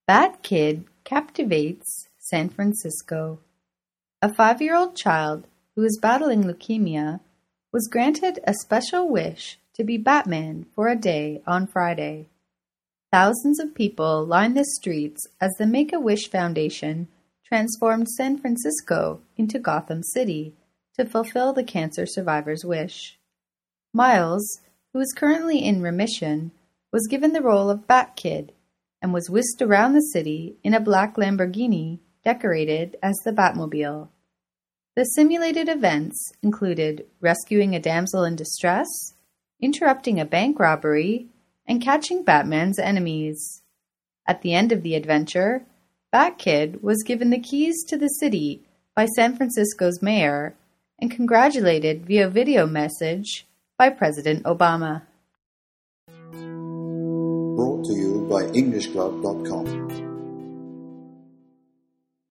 Bat Kid captivates San Francisco. A 5-year-old child who is battling leukemia was granted a special wish to be Batman for a day on Friday. Thousands of people lined the streets as the Make-A-Wish Foundation transformed San Francisco into Gotham City to fulfill the cancer survivor's wish. Miles, who is currently in remission, was given the role of Bat Kid and was whisked around the city in a black Lamborghini decorated as the Batmobile. The simulated events included rescuing a damsel in distress, interrupting a bank robbery, and catching Batman's enemies. At the end of the adventure, Bat Kid was given the keys to the city by San Francisco's mayor and congratulated via video message by President Obama. Brought to you by EnglishClub.com.